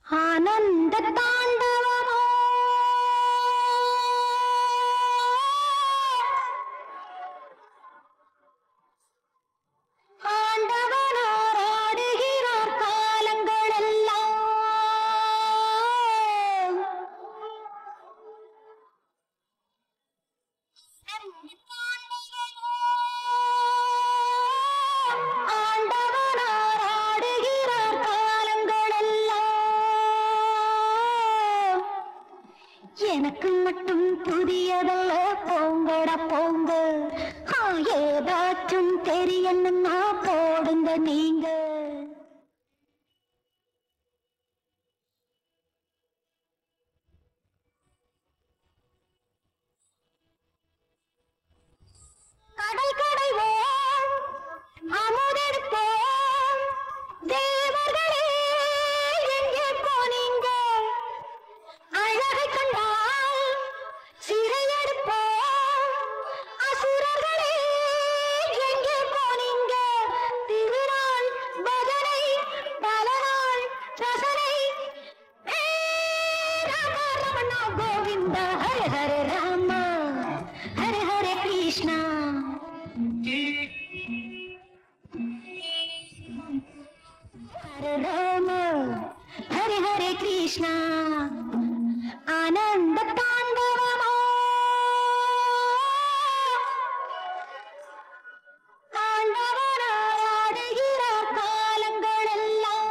ஆனந்த தாண்டவமோ ஆண்டவனார் ஆடுகிறார் காலங்கள் எல்லாம் ஆண்டவனார் ஆடுகிறார் காலங்கள் எல்லாம் எனக்கு மட்டும் புதியதல்ல போங்கடா போங்க ஏதாச்சும் தெரியணும்னா போடுங்க நீங்க கடல் கடைவோம் அமுதெடுப்போம் தேவர்களே எங்கே போனீங்க அழகை கண்டால் சிறையெடுப்போம் அசுரர்களே எங்கே போனீங்க திருநாள் பஜனை பல நாள் ரசனை ஹே ராம ரமண கோவிந்த ஹரே ஹரே ராம ஹரே ஹரே கிருஷ்ணா ஹரே ராம ஹரே ஹரே கிருஷ்ணா ஆனந்த தாண்டவமோ ஆண்டவனார் ஆடுகிறார் காலங்கள் எல்லாம்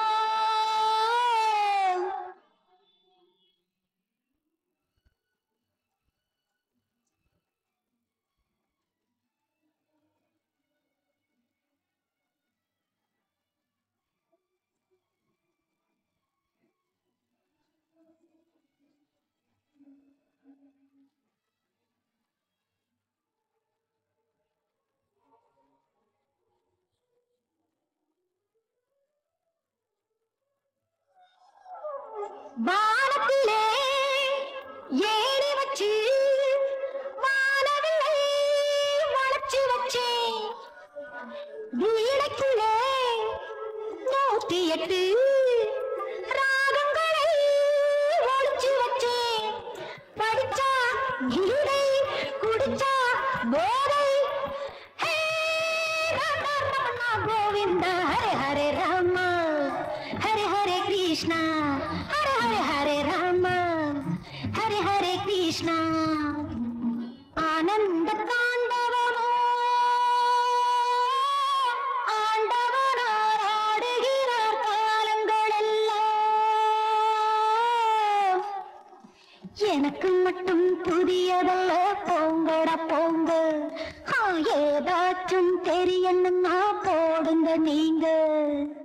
வானத்திலே ஏறி வச்சு வானவில்லை வளைச்சு வச்சே வீணைக்குள்ளே 108 ராகங்களை ஒளிச்சு வச்சே படிச்சா கீதை குடிச்சா போதை ஹே ராம ரமண கோவிந்த ஹரே ஹரே ராம ஹரே ஹரே கிருஷ்ணா ஹரே ஹரே ஹரே ராம ஹரே ஹரே கிருஷ்ணா ஆனந்த தாண்டவமோ ஆண்டவனார் ஆடுகிறார் காலங்கள் எல்லாம் எனக்கு மட்டும் புதியதல்ல போங்கடா போங்க ஏதாச்சும் தெரியணும்னா போடுங்க நீங்க